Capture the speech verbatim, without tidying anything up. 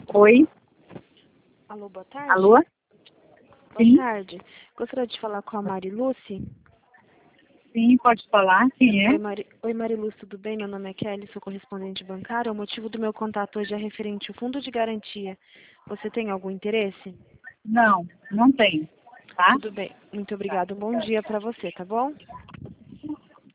Oi, Alô, boa tarde. alô? Boa Sim, tarde. Gostaria de falar com a Mari Lucy. sim, pode falar, quem é? Oi, Mari... Oi, Mari Lucy, tudo bem? Meu nome é Kelly, sou correspondente bancária. O motivo do meu contato hoje é referente ao fundo de garantia. Você tem algum interesse? Não, não tem, tá? Tudo bem. Muito obrigada. Um bom dia para você, tá bom?